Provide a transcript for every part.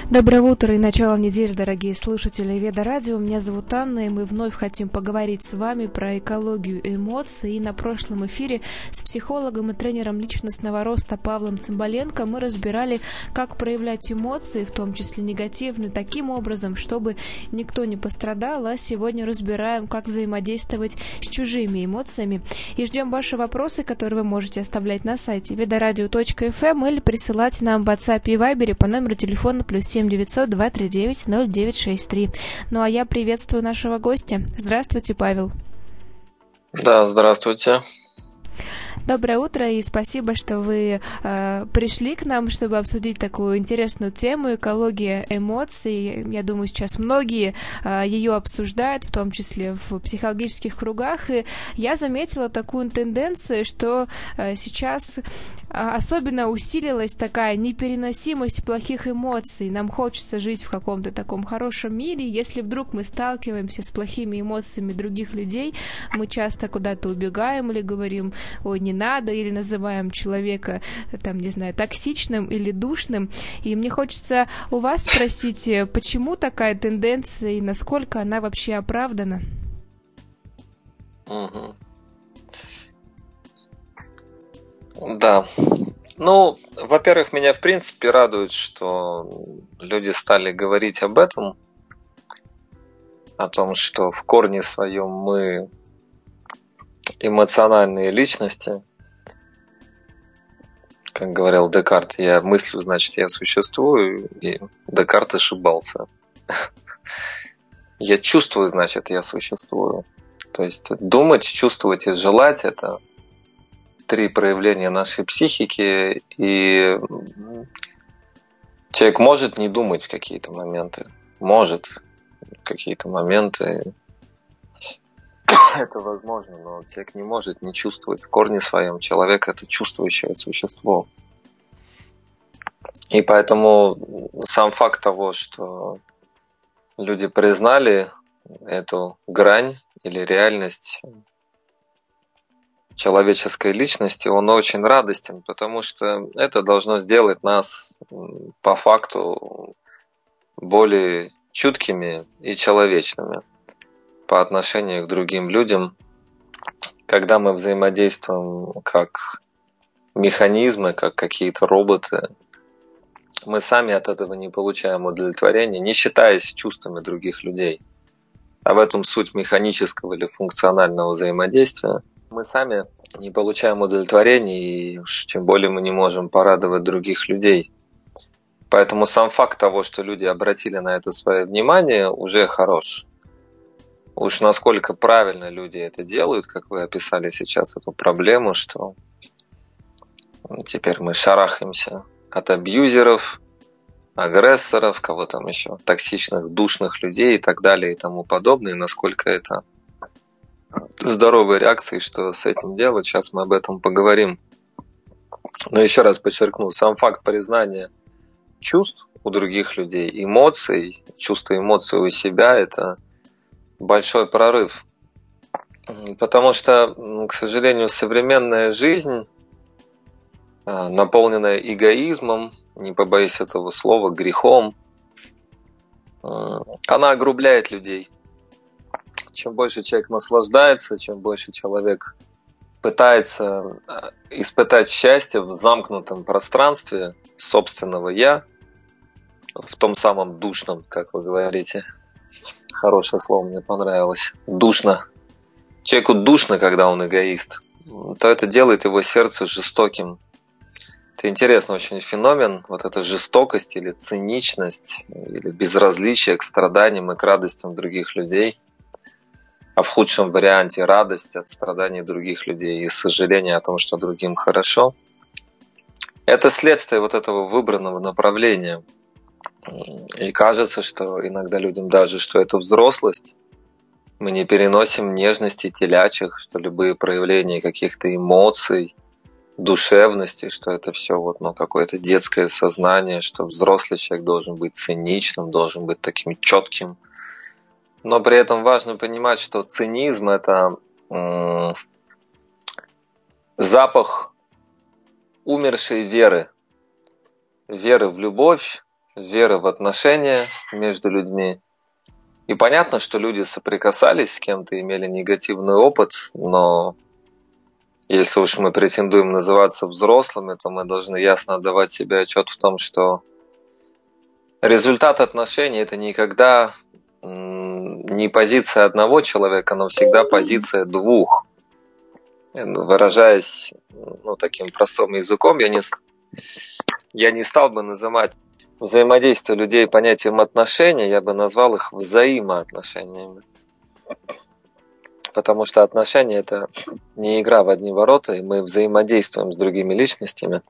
Доброе утро и начало недели, дорогие слушатели Веда Радио. Меня зовут Анна, и мы вновь хотим поговорить с вами про экологию и эмоции. И на прошлом эфире с психологом и тренером личностного роста Павлом Цымбаленко мы разбирали, как проявлять эмоции, в том числе негативные, таким образом, чтобы никто не пострадал. А сегодня разбираем, как взаимодействовать с чужими эмоциями. И ждем ваши вопросы, которые вы можете оставлять на сайте vedoradio.fm или присылать нам в WhatsApp и Viber по номеру телефона +7 900 239 0963. Ну а я приветствую нашего гостя. Здравствуйте, Павел. Да, здравствуйте. Доброе утро и спасибо, что вы пришли к нам, чтобы обсудить такую интересную тему — экология эмоций. Я думаю, сейчас многие ее обсуждают, в том числе в психологических кругах. И я заметила такую тенденцию, что сейчас особенно усилилась такая непереносимость плохих эмоций. Нам хочется жить в каком-то таком хорошем мире. Если вдруг мы сталкиваемся с плохими эмоциями других людей, мы часто куда-то убегаем или говорим: «Ой, не надо», или называем человека, там, не знаю, токсичным или душным. И мне хочется у вас спросить, почему такая тенденция и насколько она вообще оправдана? Угу. Да. Ну, во-первых, меня в принципе радует, что люди стали говорить об этом, о том, что в корне своем мы эмоциональные личности. Как говорил Декарт, я мыслю, значит, я существую, и Декарт ошибался. Я чувствую, значит, я существую. То есть думать, чувствовать и желать — это 3 проявления нашей психики, и человек может не думать в какие-то моменты, может какие-то моменты, это возможно, но человек не может не чувствовать. В корне своем человек — это чувствующее существо. И поэтому сам факт того, что люди признали эту грань или реальность человеческой личности, он очень радостен, потому что это должно сделать нас по факту более чуткими и человечными по отношению к другим людям, когда мы взаимодействуем как механизмы, как какие-то роботы. Мы сами от этого не получаем удовлетворения, не считаясь чувствами других людей. А в этом суть механического или функционального взаимодействия. Мы сами не получаем удовлетворения, и уж тем более мы не можем порадовать других людей. Поэтому сам факт того, что люди обратили на это свое внимание, уже хорош. Уж насколько правильно люди это делают, как вы описали сейчас эту проблему, что теперь мы шарахаемся от абьюзеров, агрессоров, кого там еще, токсичных, душных людей и так далее и тому подобное, и насколько это здоровая реакция, что с этим делать, сейчас мы об этом поговорим. Но еще раз подчеркну, сам факт признания чувств у других людей, эмоций, чувства эмоций у себя — это большой прорыв. Потому что, к сожалению, современная жизнь, наполненная эгоизмом, не побоюсь этого слова, грехом, она огрубляет людей. Чем больше человек наслаждается, чем больше человек пытается испытать счастье в замкнутом пространстве собственного «я», в том самом душном, как вы говорите. Хорошее слово, мне понравилось. Душно. Человеку душно, когда он эгоист. То это делает его сердце жестоким. Это интересный очень феномен. Вот эта жестокость или циничность, или безразличие к страданиям и к радостям других людей. А в худшем варианте радость от страданий других людей и сожаление о том, что другим хорошо. Это следствие вот этого выбранного направления. И кажется, что иногда людям даже, что это взрослость. Мы не переносим нежности телячьих, что любые проявления каких-то эмоций, душевности, что это все какое-то детское сознание, что взрослый человек должен быть циничным, должен быть таким четким. Но при этом важно понимать, что цинизм — это запах умершей веры. Веры в любовь, веры в отношения между людьми. И понятно, что люди соприкасались с кем-то, имели негативный опыт, но если уж мы претендуем называться взрослыми, то мы должны ясно отдавать себе отчет в том, что результат отношений – это никогда не позиция одного человека, но всегда позиция двух. Выражаясь таким простым языком, я не стал бы называть взаимодействие людей понятием отношения, я бы назвал их взаимоотношениями. Потому что отношения – это не игра в одни ворота, и мы взаимодействуем с другими личностями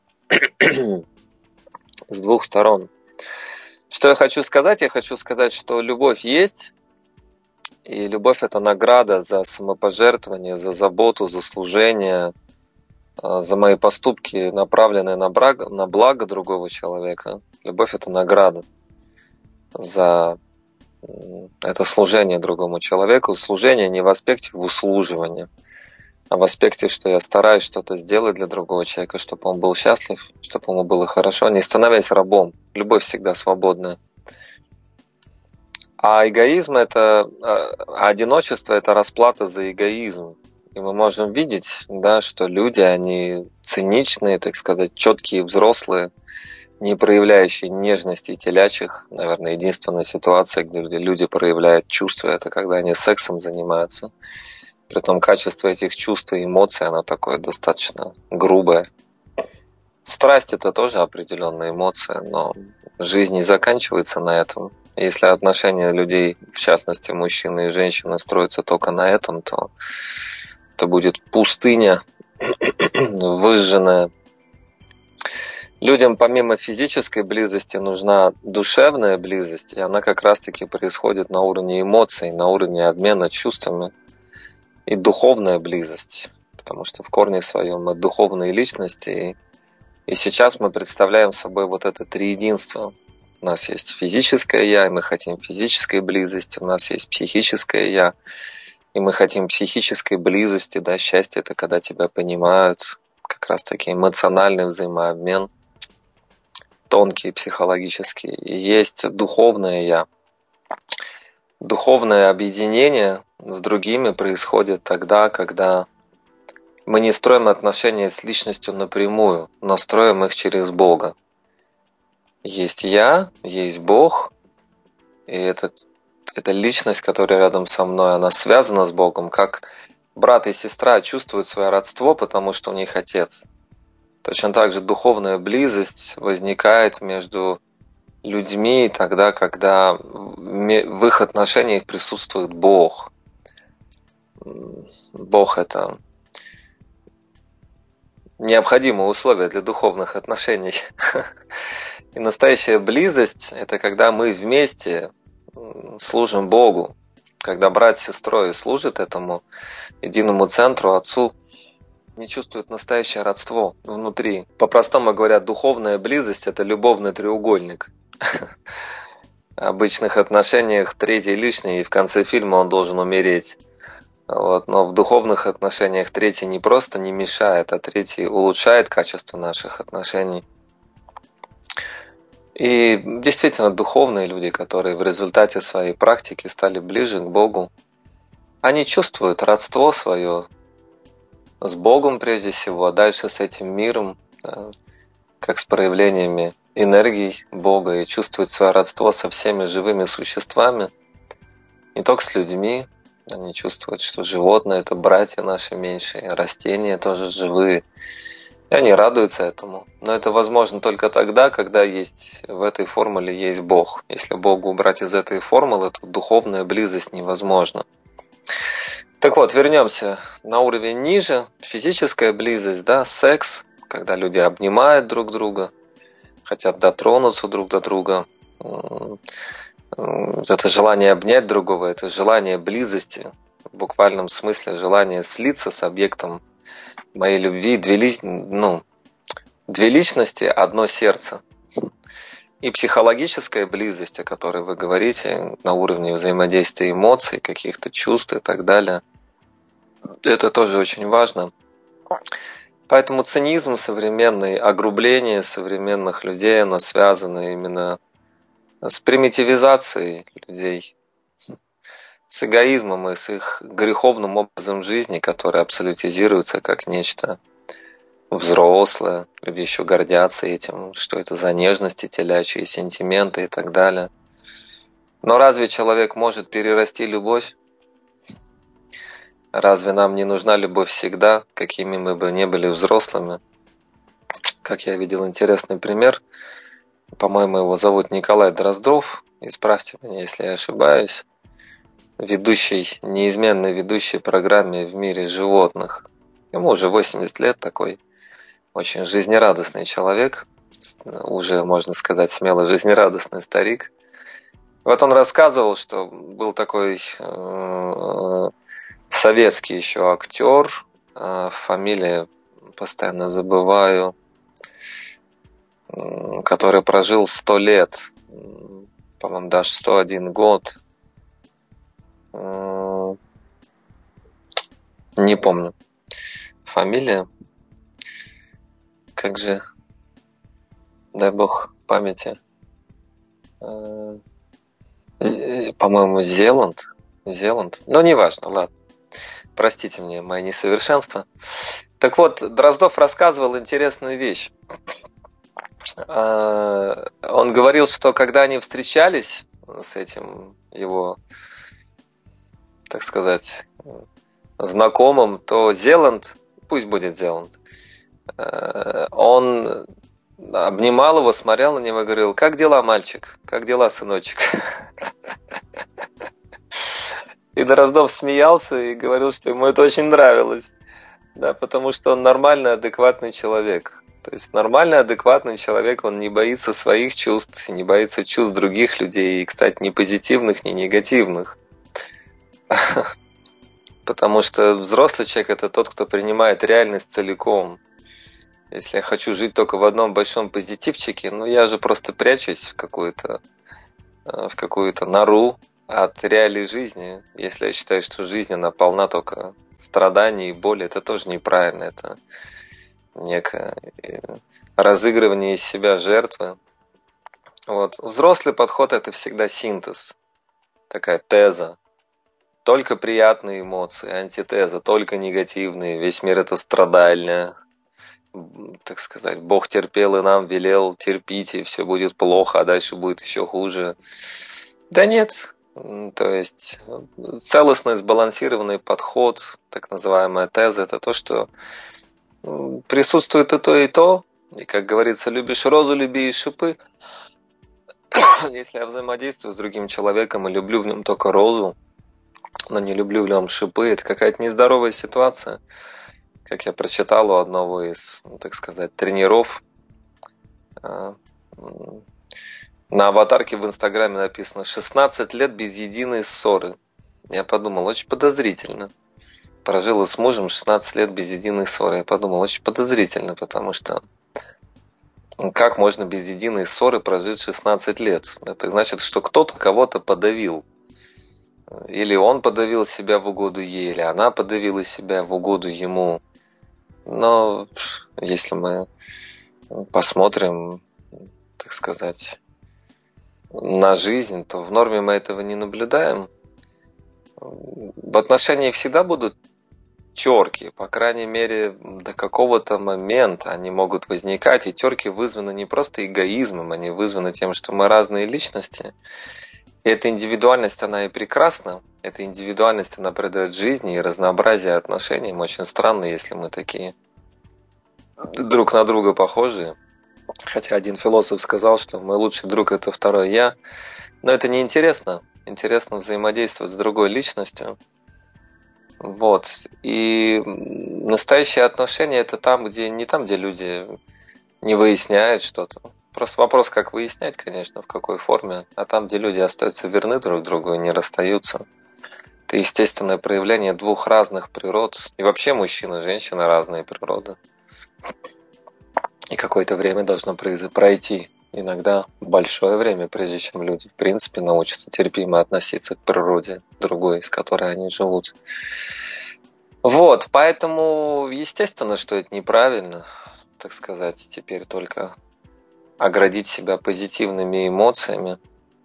с двух сторон. Что я хочу сказать? Я хочу сказать, что любовь есть, и любовь – это награда за самопожертвование, за заботу, за служение, за мои поступки, направленные на благо другого человека. Любовь – это награда за это служение другому человеку. Служение не в аспекте в услуживании, а в аспекте, что я стараюсь что-то сделать для другого человека, чтобы он был счастлив, чтобы ему было хорошо, не становясь рабом. Любовь всегда свободная. А эгоизм – одиночество – это расплата за эгоизм. И мы можем видеть, что люди, они циничные, так сказать, четкие, взрослые, не проявляющие нежности телячьих. Наверное, единственная ситуация, где люди проявляют чувства, это когда они сексом занимаются. Притом качество этих чувств и эмоций, оно такое достаточно грубое. Страсть – это тоже определенная эмоция, но жизнь не заканчивается на этом. Если отношения людей, в частности мужчины и женщины, строятся только на этом, то это будет пустыня, выжженная. Людям помимо физической близости нужна душевная близость, и она как раз-таки происходит на уровне эмоций, на уровне обмена чувствами, и духовная близость, потому что в корне своем мы духовные личности, и сейчас мы представляем собой вот это триединство. У нас есть физическое «я», и мы хотим физической близости, у нас есть психическое «я», и мы хотим психической близости, счастье – это когда тебя понимают, как раз-таки эмоциональный взаимообмен, тонкий, психологический. И есть духовное «я». Духовное объединение с другими происходит тогда, когда мы не строим отношения с личностью напрямую, но строим их через Бога. Есть я, есть Бог, и эта личность, которая рядом со мной, она связана с Богом, как брат и сестра чувствуют свое родство, потому что у них отец. Точно так же духовная близость возникает между людьми тогда, когда в их отношениях присутствует Бог. Бог – это необходимое условие для духовных отношений. И настоящая близость – это когда мы вместе служим Богу, когда брат с сестрой служат этому единому центру, Отцу, не чувствуют настоящее родство внутри. По-простому говоря, духовная близость – это любовный треугольник. В обычных отношениях третий лишний, и в конце фильма он должен умереть. Но в духовных отношениях третий не просто не мешает, а третий улучшает качество наших отношений. И действительно, духовные люди, которые в результате своей практики стали ближе к Богу, они чувствуют родство свое с Богом прежде всего, а дальше с этим миром, как с проявлениями энергий Бога, и чувствуют свое родство со всеми живыми существами, не только с людьми. Они чувствуют, что животные – это братья наши меньшие, растения тоже живые. И они радуются этому. Но это возможно только тогда, когда в этой формуле есть Бог. Если Бога убрать из этой формулы, то духовная близость невозможна. Так вот, вернемся на уровень ниже. Физическая близость, секс, когда люди обнимают друг друга, хотят дотронуться друг до друга. Это желание обнять другого, это желание близости, в буквальном смысле желание слиться с объектом моей любви. Две личности, одно сердце. И психологическая близость, о которой вы говорите, на уровне взаимодействия эмоций, каких-то чувств и так далее, это тоже очень важно. Поэтому цинизм современный, огрубление современных людей, оно связано именно с примитивизацией людей, с эгоизмом и с их греховным образом жизни, который абсолютизируется как нечто взрослое. Люди еще гордятся этим, что это за нежности телячьи, сентименты и так далее. Но разве человек может перерасти любовь? Разве нам не нужна любовь всегда, какими мы бы не были взрослыми? Как я видел интересный пример, по-моему, его зовут Николай Дроздов, исправьте меня, если я ошибаюсь, неизменный ведущий программе «В мире животных». Ему уже 80 лет, такой очень жизнерадостный человек, уже, можно сказать, смело жизнерадостный старик. Вот он рассказывал, что был такой советский еще актер, фамилия постоянно забываю, который прожил 100 лет, по-моему, даже 101 год. Не помню фамилия. Как же, дай бог памяти. По-моему, Зеланд. Но неважно, ладно. Простите мне мои несовершенства. Так вот, Дроздов рассказывал интересную вещь. Он говорил, что когда они встречались с этим его, так сказать, знакомым, то Зеланд, пусть будет Зеланд, он обнимал его, смотрел на него и говорил: «Как дела, мальчик? Как дела, сыночек?» И Дроздов смеялся и говорил, что ему это очень нравилось, да, потому что он нормальный, адекватный человек. То есть нормальный, адекватный человек, он не боится своих чувств, не боится чувств других людей, и, кстати, ни позитивных, ни негативных. Потому что взрослый человек – это тот, кто принимает реальность целиком. Если я хочу жить только в одном большом позитивчике, ну я же просто прячусь в какую-то нору от реалий жизни. Если я считаю, что жизнь, она полна только страданий и боли, это тоже неправильно. Это некое разыгрывание из себя жертвы. Вот. Взрослый подход – это всегда синтез, такая теза. Только приятные эмоции, антитеза, только негативные. Весь мир – это страдальня. Так сказать, Бог терпел и нам велел: терпите, все будет плохо, а дальше будет еще хуже. Да нет. То есть целостный, сбалансированный подход, так называемая теза, это то, что присутствует и то, и то. И, как говорится, любишь розу, люби и шипы. Если я взаимодействую с другим человеком и люблю в нем только розу, но не люблю в нем шипы, это какая-то нездоровая ситуация. Как я прочитал у одного из, так сказать, тренеров, на аватарке в Инстаграме написано: 16 лет без единой ссоры. Я подумал, очень подозрительно. Прожила с мужем 16 лет без единой ссоры. Я подумал, очень подозрительно, потому что как можно без единой ссоры прожить 16 лет? Это значит, что кто-то кого-то подавил. Или он подавил себя в угоду ей, или она подавила себя в угоду ему. Но если мы посмотрим, так сказать, на жизнь, то в норме мы этого не наблюдаем. В отношениях всегда будут терки, по крайней мере, до какого-то момента они могут возникать, и терки вызваны не просто эгоизмом, они вызваны тем, что мы разные личности. И эта индивидуальность, она и прекрасна, эта индивидуальность, она придает жизни и разнообразие отношениям. Очень странно, если мы такие друг на друга похожие. Хотя один философ сказал, что мой лучший друг – это второй я. Но это не интересно. Интересно взаимодействовать с другой личностью. Вот. И настоящие отношения – это не там, где люди не выясняют что-то. Просто вопрос, как выяснять, конечно, в какой форме. А там, где люди остаются верны друг другу и не расстаются. Это естественное проявление двух разных природ. И вообще мужчина и женщина разные природы. И какое-то время должно пройти. Иногда большое время, прежде чем люди, в принципе, научатся терпимо относиться к природе другой, с которой они живут. Вот, поэтому естественно, что это неправильно, так сказать, теперь только оградить себя позитивными эмоциями.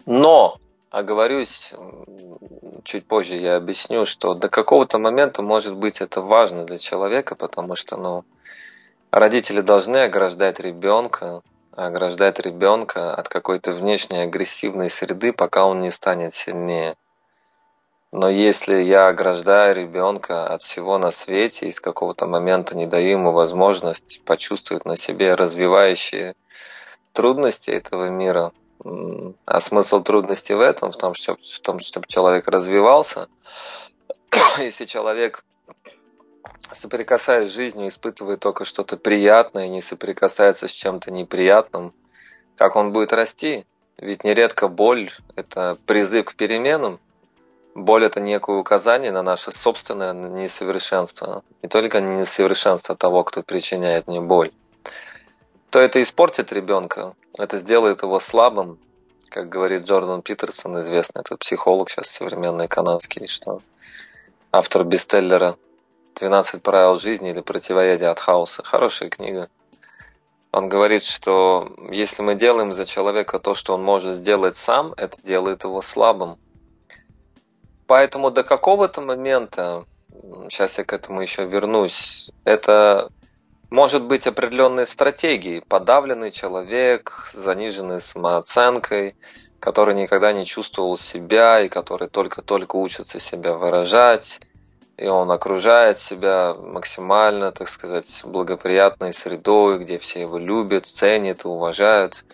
Но, оговорюсь, чуть позже я объясню, что до какого-то момента, может быть, это важно для человека, потому что, родители должны ограждать ребенка от какой-то внешней агрессивной среды, пока он не станет сильнее. Но если я ограждаю ребенка от всего на свете и с какого-то момента не даю ему возможность почувствовать на себе развивающие трудности этого мира, а смысл трудностей в том, чтобы человек развивался, если человек, соприкасаясь с жизнью, испытывает только что-то приятное, не соприкасается с чем-то неприятным, как он будет расти? Ведь нередко боль – это призыв к переменам. Боль – это некое указание на наше собственное несовершенство. Не только несовершенство того, кто причиняет мне боль. То это испортит ребенка, это сделает его слабым, как говорит Джордан Питерсон, известный этот психолог сейчас современный канадский, что автор бестселлера «12 правил жизни» или «Противоядие от хаоса». Хорошая книга. Он говорит, что если мы делаем за человека то, что он может сделать сам, это делает его слабым. Поэтому до какого-то момента, сейчас я к этому еще вернусь, это может быть определенной стратегией. Подавленный человек с заниженной самооценкой, который никогда не чувствовал себя и который только-только учится себя выражать, и он окружает себя максимально, так сказать, благоприятной средой, где все его любят, ценят и уважают.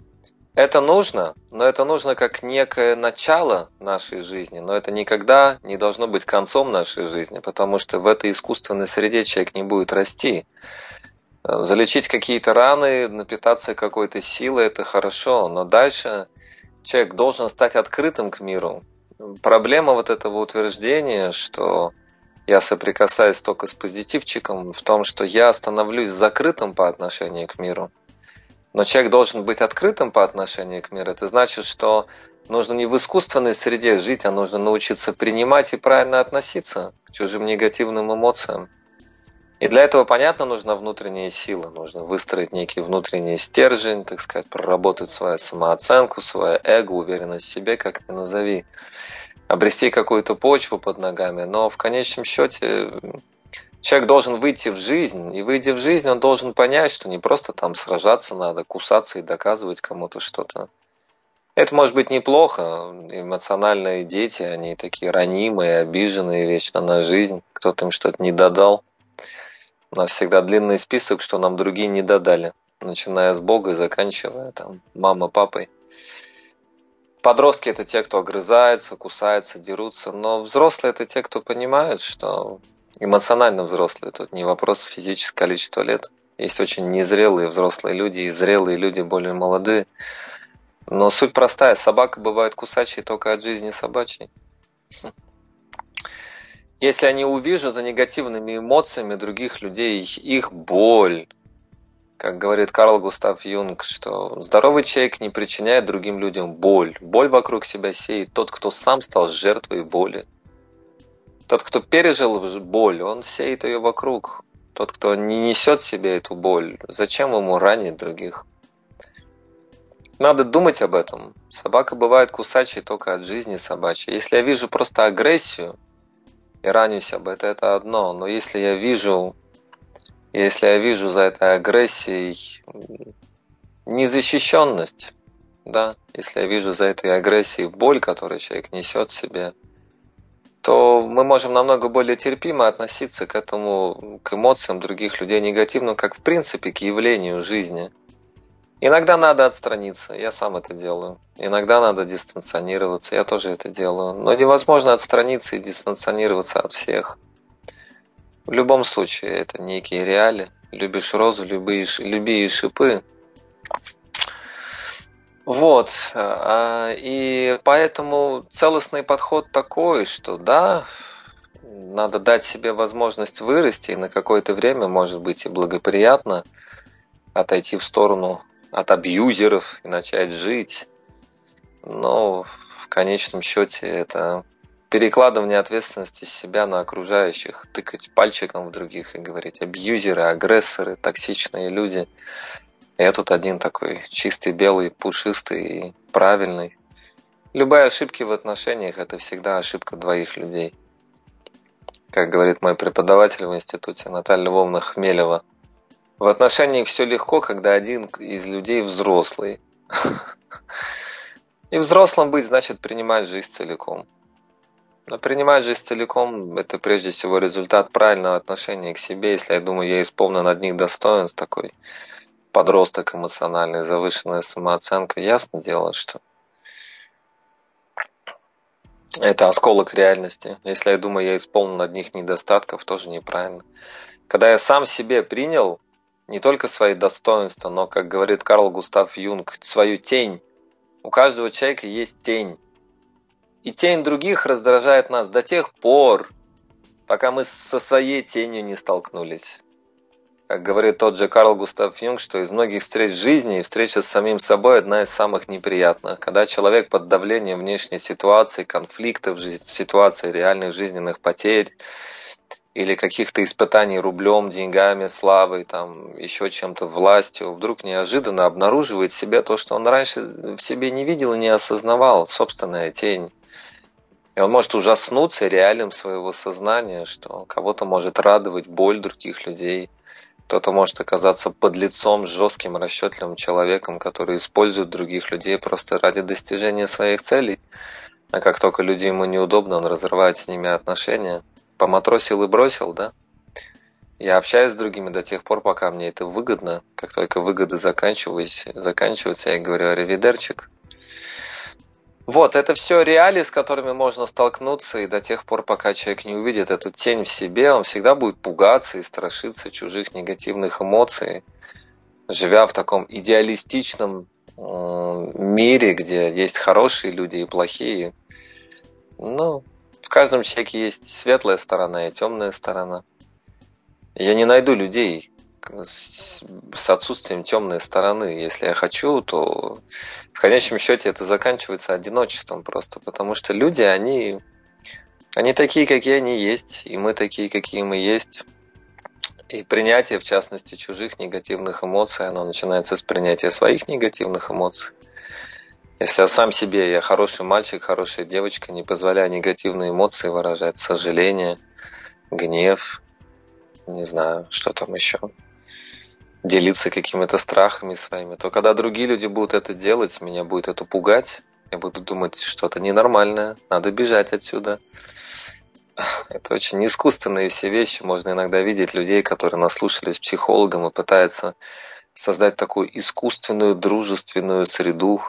Это нужно, но это нужно как некое начало нашей жизни, но это никогда не должно быть концом нашей жизни, потому что в этой искусственной среде человек не будет расти. Залечить какие-то раны, напитаться какой-то силой – это хорошо, но дальше человек должен стать открытым к миру. Проблема вот этого утверждения, что я соприкасаюсь только с позитивчиком, в том, что я становлюсь закрытым по отношению к миру. Но человек должен быть открытым по отношению к миру. Это значит, что нужно не в искусственной среде жить, а нужно научиться принимать и правильно относиться к чужим негативным эмоциям. И для этого, понятно, нужна внутренняя сила. Нужно выстроить некий внутренний стержень, так сказать, проработать свою самооценку, свое эго, уверенность в себе, как ни назови. Обрести какую-то почву под ногами. Но в конечном счете человек должен выйти в жизнь. И выйдя в жизнь, он должен понять, что не просто там сражаться надо, кусаться и доказывать кому-то что-то. Это может быть неплохо. Эмоциональные дети, они такие ранимые, обиженные вечно на жизнь. Кто-то им что-то не додал. У нас всегда длинный список, что нам другие не додали, начиная с Бога и заканчивая там мамой, папой. Подростки – это те, кто огрызается, кусается, дерутся, но взрослые – это те, кто понимают, что эмоционально взрослые. Тут не вопрос физического количества лет. Есть очень незрелые взрослые люди и зрелые люди более молодые. Но суть простая. Собака бывает кусачей только от жизни собачьей. Если я не увижу за негативными эмоциями других людей их боль, как говорит Карл Густав Юнг, что здоровый человек не причиняет другим людям боль. Боль вокруг себя сеет тот, кто сам стал жертвой боли. Тот, кто пережил боль, он сеет ее вокруг. Тот, кто не несет в себе эту боль, зачем ему ранить других? Надо думать об этом. Собака бывает кусачей только от жизни собачьей. Если я вижу просто агрессию, и ранюсь об этом, это одно. Но если я вижу за этой агрессией незащищенность, да, если я вижу за этой агрессией боль, которую человек несет в себе, то мы можем намного более терпимо относиться к эмоциям других людей негативным, как в принципе к явлению жизни. Иногда надо отстраниться, я сам это делаю. Иногда надо дистанционироваться, я тоже это делаю. Но невозможно отстраниться и дистанционироваться от всех. В любом случае, это некие реалии. Любишь розу, люби и шипы. Вот. И поэтому целостный подход такой, что да, надо дать себе возможность вырасти, и на какое-то время, может быть, и благоприятно отойти в сторону от абьюзеров и начать жить. Но в конечном счете это перекладывание ответственности с себя на окружающих, тыкать пальчиком в других и говорить: абьюзеры, агрессоры, токсичные люди. Я тут один такой чистый, белый, пушистый и правильный. Любые ошибки в отношениях – это всегда ошибка двоих людей. Как говорит мой преподаватель в институте Наталья Львовна Хмелева, в отношениях все легко, когда один из людей взрослый. И взрослым быть значит принимать жизнь целиком. Но принимать жизнь целиком – это прежде всего результат правильного отношения к себе. Если я думаю, я исполнен одних достоинств, такой подросток эмоциональный, завышенная самооценка, ясно дело, что это осколок реальности. Если я думаю, я исполнен одних недостатков, тоже неправильно. Когда я сам себе принял не только свои достоинства, но, как говорит Карл Густав Юнг, свою тень. У каждого человека есть тень. И тень других раздражает нас до тех пор, пока мы со своей тенью не столкнулись. Как говорит тот же Карл Густав Юнг, что из многих встреч в жизни встреча с самим собой одна из самых неприятных. Когда человек под давлением внешней ситуации, конфликтов, ситуации реальных жизненных потерь или каких-то испытаний рублем, деньгами, славой, там, еще чем-то, властью, вдруг неожиданно обнаруживает в себе то, что он раньше в себе не видел и не осознавал, собственная тень. И он может ужаснуться реалием своего сознания, что кого-то может радовать боль других людей, кто-то может оказаться подлецом, жестким, расчетливым человеком, который использует других людей просто ради достижения своих целей. А как только люди ему неудобно, он разрывает с ними отношения. Поматросил и бросил, да? Я общаюсь с другими до тех пор, пока мне это выгодно. Как только выгоды заканчиваются, я говорю «аривидерчик». Вот, это все реалии, с которыми можно столкнуться, и до тех пор, пока человек не увидит эту тень в себе, он всегда будет пугаться и страшиться чужих негативных эмоций, живя в таком идеалистичном мире, где есть хорошие люди и плохие. Ну, в каждом человеке есть светлая сторона и темная сторона. Я не найду людей с отсутствием темной стороны. Если я хочу, то в конечном счете это заканчивается одиночеством просто, потому что люди, они такие, какие они есть, и мы такие, какие мы есть. И принятие, в частности, чужих негативных эмоций, оно начинается с принятия своих негативных эмоций. Если я сам себе, я хороший мальчик, хорошая девочка, не позволяю негативные эмоции выражать, сожаление, гнев, не знаю, что там еще, делиться какими-то страхами своими, то когда другие люди будут это делать, меня будет это пугать, я буду думать, что-то ненормальное, надо бежать отсюда. Это очень искусственные все вещи. Можно иногда видеть людей, которые наслушались психологом и пытаются создать такую искусственную дружественную среду,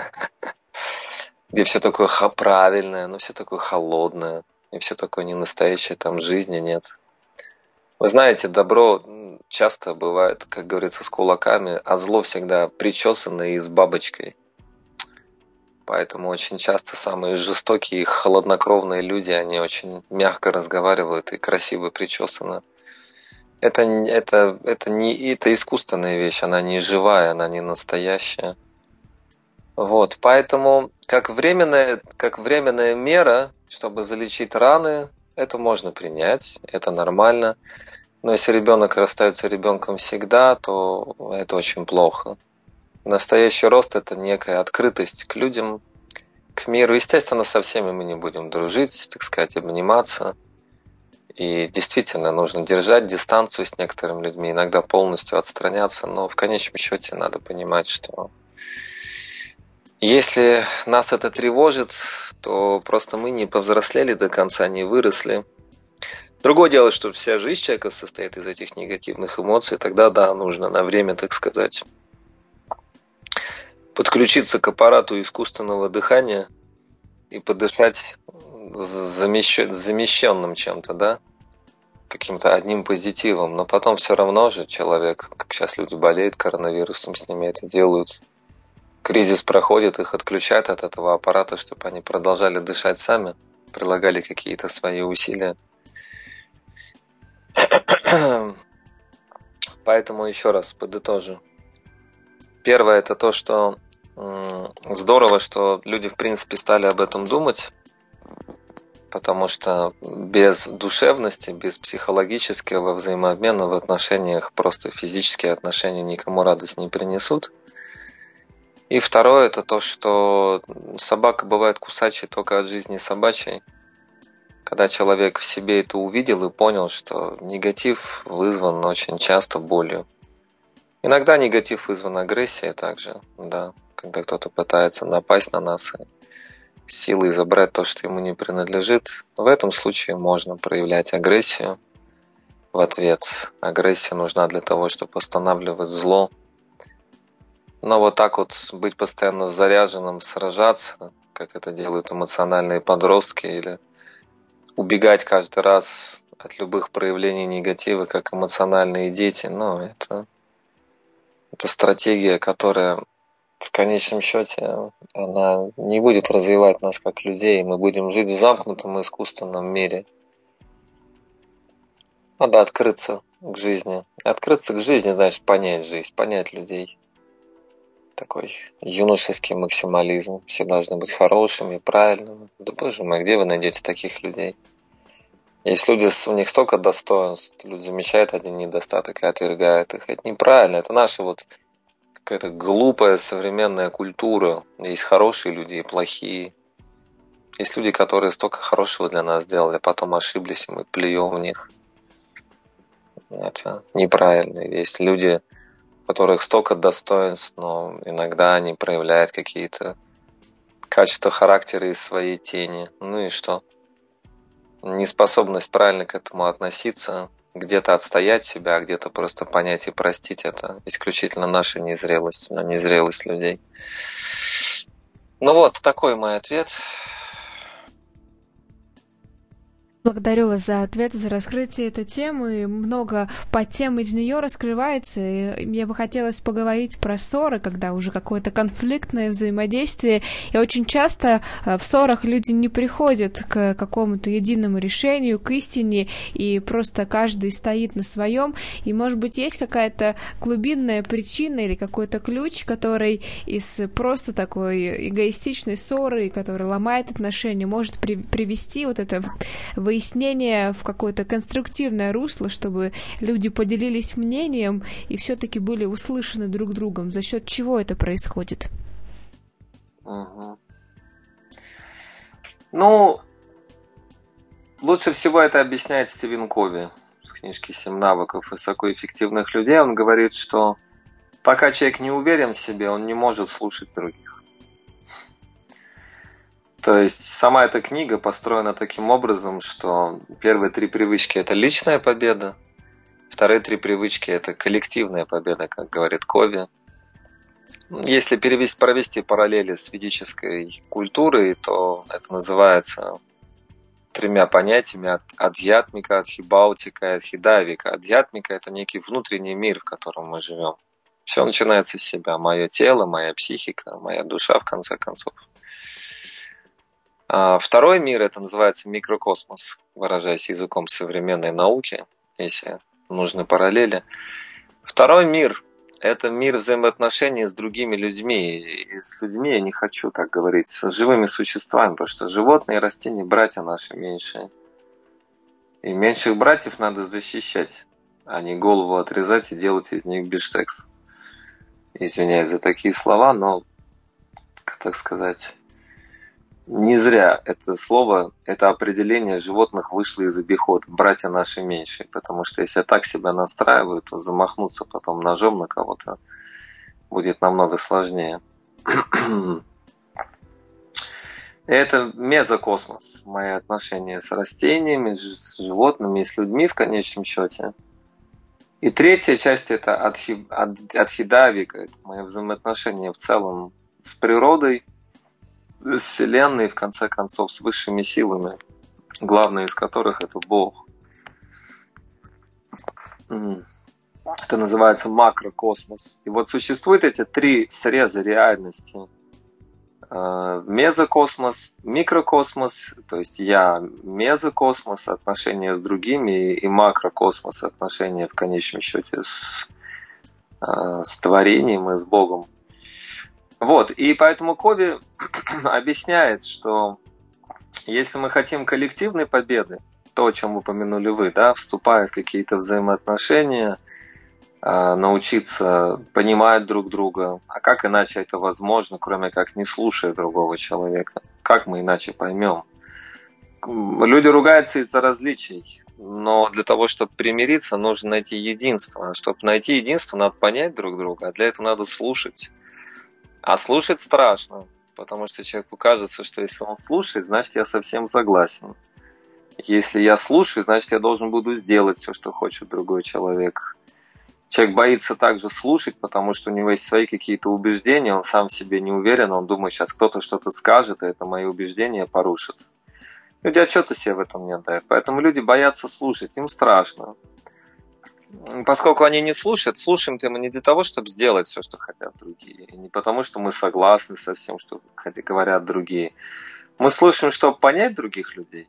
где все такое правильное, но все такое холодное, и все такое ненастоящее, там жизни нет. Вы знаете, добро часто бывает, как говорится, с кулаками, а зло всегда причесанное и с бабочкой. Поэтому очень часто самые жестокие и холоднокровные люди, они очень мягко разговаривают и красиво причесаны. Это искусственная вещь, она не живая, она не настоящая. Вот, поэтому как временная мера, чтобы залечить раны, это можно принять, это нормально. Но если ребенок остается ребенком всегда, то это очень плохо. Настоящий рост – это некая открытость к людям, к миру. Естественно, со всеми мы не будем дружить, так сказать, обниматься. И действительно, нужно держать дистанцию с некоторыми людьми, иногда полностью отстраняться. Но в конечном счете надо понимать, что если нас это тревожит, то просто мы не повзрослели до конца, не выросли. Другое дело, что вся жизнь человека состоит из этих негативных эмоций. Тогда, да, нужно на время, так сказать, подключиться к аппарату искусственного дыхания и подышать замещенным чем-то, да, каким-то одним позитивом. Но потом все равно же человек, как сейчас люди болеют коронавирусом, с ними это делают. Кризис проходит, их отключают от этого аппарата, чтобы они продолжали дышать сами, прилагали какие-то свои усилия. Поэтому еще раз подытожу. Первое – это то, что здорово, что люди в принципе стали об этом думать, потому что без душевности, без психологического взаимообмена в отношениях просто физические отношения никому радость не принесут. И второе, это то, что собака бывает кусачей только от жизни собачьей. Когда человек в себе это увидел и понял, что негатив вызван очень часто болью. Иногда негатив вызван агрессией также, да, когда кто-то пытается напасть на нас и силой забрать то, что ему не принадлежит. В этом случае можно проявлять агрессию в ответ. Агрессия нужна для того, чтобы останавливать зло. Но вот так вот быть постоянно заряженным, сражаться, как это делают эмоциональные подростки, или убегать каждый раз от любых проявлений негатива, как эмоциональные дети, это стратегия, которая в конечном счете она не будет развивать нас как людей. Мы будем жить в замкнутом искусственном мире. Надо открыться к жизни. Открыться к жизни, значит понять жизнь, понять людей. Такой юношеский максимализм. Все должны быть хорошими, правильными. Да боже мой, где вы найдете таких людей? Есть люди, у них столько достоинств, люди замечают один недостаток и отвергают их. Это неправильно, это наша вот какая-то глупая современная культура. Есть хорошие люди и плохие. Есть люди, которые столько хорошего для нас сделали, а потом ошиблись, и мы плюем в них. Это неправильно. Есть люди, у которых столько достоинств, но иногда они проявляют какие-то качества характера из своей тени. Ну и что? Неспособность правильно к этому относиться, где-то отстоять себя, а где-то просто понять и простить — это исключительно наша незрелость, но незрелость людей. Ну вот, такой мой ответ. Благодарю вас за ответ, за раскрытие этой темы. Много подтем из нее раскрывается. И мне бы хотелось поговорить про ссоры, когда уже какое-то конфликтное взаимодействие. И очень часто в ссорах люди не приходят к какому-то единому решению, к истине, и просто каждый стоит на своем. И, может быть, есть какая-то глубинная причина или какой-то ключ, который из просто такой эгоистичной ссоры, который ломает отношения, может привести вот это выяснение в какое-то конструктивное русло, чтобы люди поделились мнением и все-таки были услышаны друг другом. За счет чего это происходит? Ну, лучше всего это объясняет Стивен Кови в книжке «7 навыков высокоэффективных людей». Он говорит, что пока человек не уверен в себе, он не может слушать других. То есть сама эта книга построена таким образом, что первые 3 привычки – это личная победа, вторые 3 привычки – это коллективная победа, как говорит Кови. Если провести параллели с ведической культурой, то это называется 3 понятиями: адхьятмика, адхибаутика и адхидавика. Адхьятмика – это некий внутренний мир, в котором мы живем. Все начинается с себя. Мое тело, моя психика, моя душа, в конце концов. Второй мир — это называется микрокосмос, выражаясь языком современной науки, если нужны параллели. Второй мир — это мир взаимоотношений с другими людьми. И с людьми я не хочу так говорить, с живыми существами, потому что животные и растения — братья наши меньшие. И меньших братьев надо защищать, а не голову отрезать и делать из них бифштекс. Извиняюсь за такие слова, но, так сказать, не зря это слово, это определение животных вышло из обихода. Братья наши меньшие. Потому что если я так себя настраиваю, то замахнуться потом ножом на кого-то будет намного сложнее. Это мезокосмос. Мои отношения с растениями, с животными и с людьми в конечном счете. И третья часть — это адхидавика. Это мои взаимоотношения в целом с природой, с Вселенной, в конце концов, с высшими силами, главное из которых — это Бог. Это называется макрокосмос. И вот существуют эти 3 среза реальности. Мезокосмос, микрокосмос, то есть я мезокосмос, отношения с другими, и макрокосмос, отношения в конечном счете с творением и с Богом. Вот, и поэтому Кови объясняет, что если мы хотим коллективной победы, то, о чем упомянули вы, да, вступая в какие-то взаимоотношения, научиться понимать друг друга. А как иначе это возможно, кроме как не слушая другого человека? Как мы иначе поймем? Люди ругаются из-за различий, но для того, чтобы примириться, нужно найти единство. Чтобы найти единство, надо понять друг друга, а для этого надо слушать. А слушать страшно, потому что человеку кажется, что если он слушает, значит, я совсем согласен. Если я слушаю, значит, я должен буду сделать все, что хочет другой человек. Человек боится также слушать, потому что у него есть свои какие-то убеждения, он сам в себе не уверен, он думает, сейчас кто-то что-то скажет, и это мои убеждения порушит. Люди отчета себе в этом не отдают, поэтому люди боятся слушать, им страшно. Поскольку они не слушают, слушаем-то мы не для того, чтобы сделать все, что хотят другие, и не потому, что мы согласны со всем, что говорят другие. Мы слушаем, чтобы понять других людей.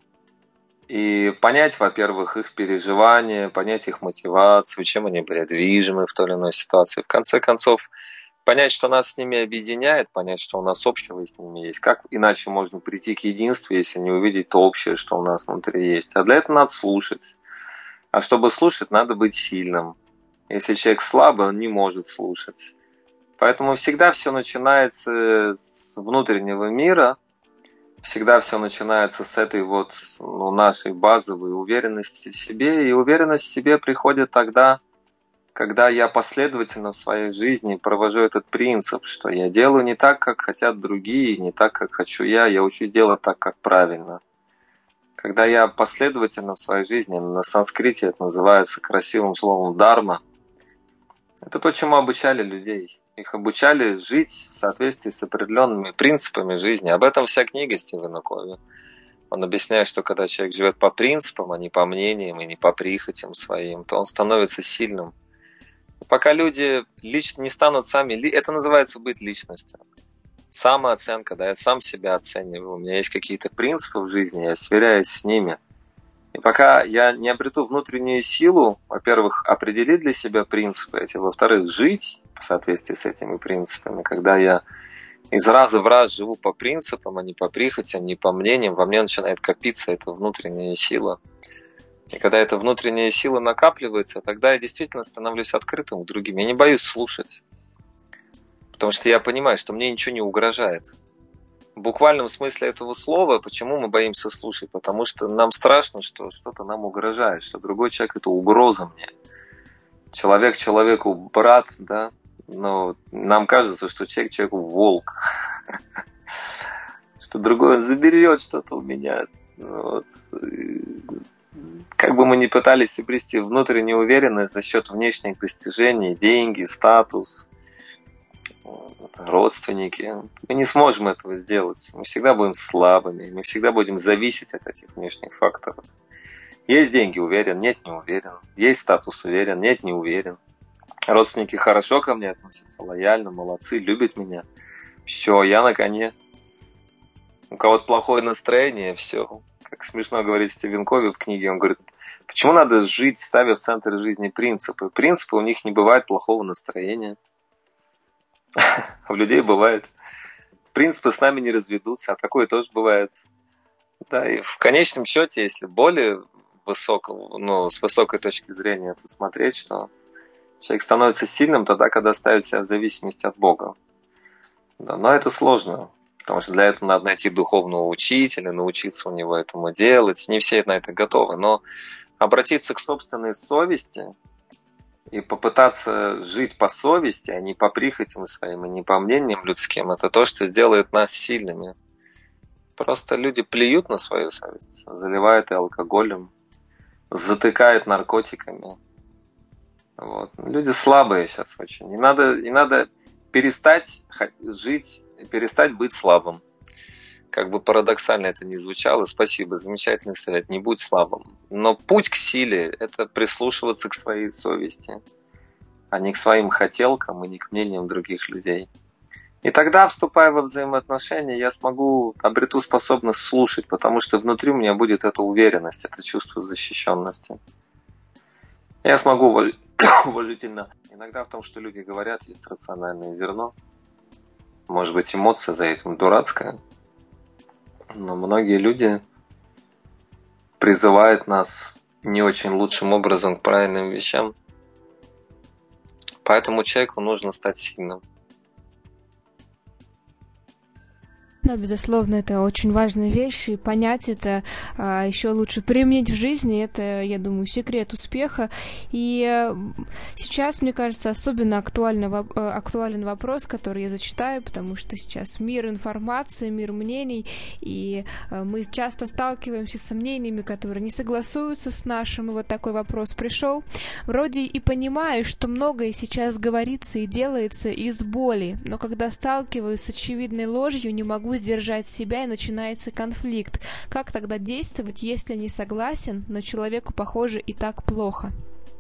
И понять, во-первых, их переживания, понять их мотивацию, чем они были движимы в той или иной ситуации. В конце концов, понять, что нас с ними объединяет, понять, что у нас общего с ними есть. Как иначе можно прийти к единству, если не увидеть то общее, что у нас внутри есть. А для этого надо слушать. А чтобы слушать, надо быть сильным. Если человек слабый, он не может слушать. Поэтому всегда все начинается с внутреннего мира. Всегда все начинается с этой нашей базовой уверенности в себе. И уверенность в себе приходит тогда, когда я последовательно в своей жизни провожу этот принцип, что я делаю не так, как хотят другие, не так, как хочу я учусь делать так, как правильно. Когда я последовательно в своей жизни, на санскрите это называется красивым словом «дарма», это то, чему обучали людей. Их обучали жить в соответствии с определенными принципами жизни. Об этом вся книга Стивена Кови. Он объясняет, что когда человек живет по принципам, а не по мнениям и не по прихотям своим, то он становится сильным. Пока люди не станут сами, это называется быть личностью. Самооценка, да, я сам себя оцениваю, у меня есть какие-то принципы в жизни, я сверяюсь с ними. И пока я не обрету внутреннюю силу, во-первых, определить для себя принципы эти, во-вторых, жить в соответствии с этими принципами, когда я из раза в раз живу по принципам, а не по прихотям, не по мнениям, во мне начинает копиться эта внутренняя сила. И когда эта внутренняя сила накапливается, тогда я действительно становлюсь открытым к другим. Я не боюсь слушать, потому что я понимаю, что мне ничего не угрожает. В буквальном смысле этого слова, почему мы боимся слушать? Потому что нам страшно, что что-то нам угрожает, что другой человек – это угроза мне. Человек человеку брат, да, но нам кажется, что человек человеку волк. Что другой заберет что-то у меня. Как бы мы ни пытались обрести внутреннюю уверенность за счет внешних достижений, деньги, статус, родственники, мы не сможем этого сделать. Мы всегда будем слабыми, мы всегда будем зависеть от этих внешних факторов. Есть деньги, уверен, нет, не уверен. Есть статус, уверен, нет, не уверен. Родственники хорошо ко мне относятся, лояльно, молодцы, любят меня. Все, я на коне. У кого-то плохое настроение, все. Как смешно говорит Стивен Кови в книге, он говорит, почему надо жить, ставя в центр жизни принципы? Принципы, у них не бывает плохого настроения. У людей бывает. Принципы с нами не разведутся, а такое тоже бывает. Да, и в конечном счете, если более с высокой точки зрения посмотреть, что человек становится сильным тогда, когда ставит себя в зависимости от Бога. Да, но это сложно, потому что для этого надо найти духовного учителя, научиться у него этому делать. Не все на это готовы, но обратиться к собственной совести и попытаться жить по совести, а не по прихотям своим, и не по мнениям людским, это то, что сделает нас сильными. Просто люди плюют на свою совесть, заливают ее алкоголем, затыкают наркотиками. Вот. Люди слабые сейчас очень. И надо перестать жить, перестать быть слабым. Как бы парадоксально это ни звучало, спасибо, замечательный совет, не будь слабым. Но путь к силе – это прислушиваться к своей совести, а не к своим хотелкам и не к мнениям других людей. И тогда, вступая во взаимоотношения, я обрету способность слушать, потому что внутри у меня будет эта уверенность, это чувство защищенности. Я смогу уважительно. Иногда в том, что люди говорят, есть рациональное зерно. Может быть, эмоция за этим дурацкая. Но многие люди призывают нас не очень лучшим образом к правильным вещам. Поэтому человеку нужно стать сильным. Да, безусловно, это очень важная вещь, и понять это, еще лучше применить в жизни, это, я думаю, секрет успеха. И сейчас, мне кажется, особенно актуален вопрос, который я зачитаю, потому что сейчас мир информации, мир мнений, и мы часто сталкиваемся с сомнениями, которые не согласуются с нашим. И вот такой вопрос пришел. Вроде и понимаю, что многое сейчас говорится и делается из боли, но когда сталкиваюсь с очевидной ложью, не могу сдержать себя, и начинается конфликт. Как тогда действовать, если не согласен, но человеку, похоже, и так плохо?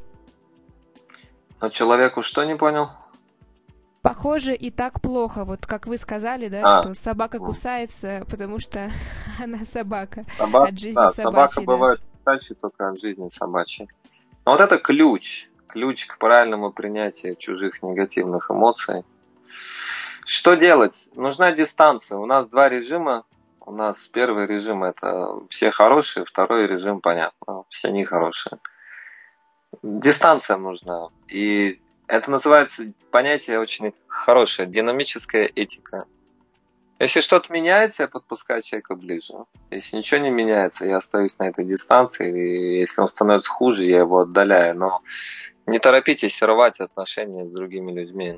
Но человеку что, не понял? Похоже, и так плохо. Вот как вы сказали, да, что собака кусается, потому что она собака. От жизни собачьей. Собака бывает кусачей только от жизни собачьей. Но вот это ключ к правильному принятию чужих негативных эмоций. Что делать? Нужна дистанция. У нас 2 режима. У нас первый режим — это все хорошие, второй режим, понятно, все нехорошие. Дистанция нужна. И это называется понятие очень хорошее — динамическая этика. Если что-то меняется, я подпускаю человека ближе. Если ничего не меняется, я остаюсь на этой дистанции. И если он становится хуже, я его отдаляю. Но не торопитесь рвать отношения с другими людьми.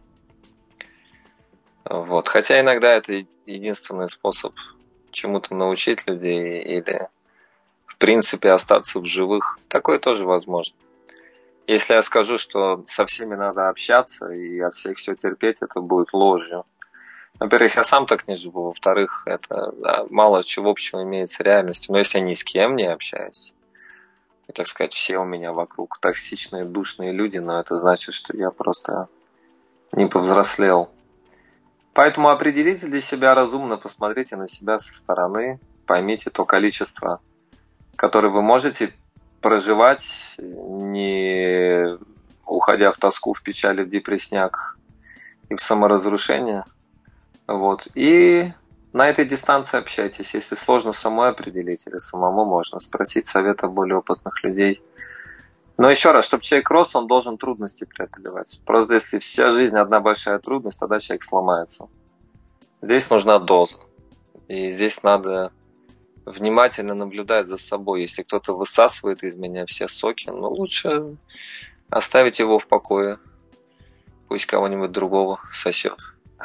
Вот. Хотя иногда это единственный способ чему-то научить людей или, в принципе, остаться в живых. Такое тоже возможно. Если я скажу, что со всеми надо общаться и от всех все терпеть, это будет ложью. Во-первых, я сам так не живу. Во-вторых, это мало чего общего имеет с реальностью. Но если я ни с кем не общаюсь, и, так сказать, все у меня вокруг токсичные, душные люди, но это значит, что я просто не повзрослел. Поэтому определите для себя разумно, посмотрите на себя со стороны, поймите то количество, которое вы можете проживать, не уходя в тоску, в печали, в депрессняк и в саморазрушение. Вот. И на этой дистанции общайтесь. Если сложно самой определить или самому, можно спросить совета более опытных людей. Но еще раз, чтобы человек рос, он должен трудности преодолевать. Просто если вся жизнь одна большая трудность, тогда человек сломается. Здесь нужна доза. И здесь надо внимательно наблюдать за собой. Если кто-то высасывает из меня все соки, лучше оставить его в покое. Пусть кого-нибудь другого сосет.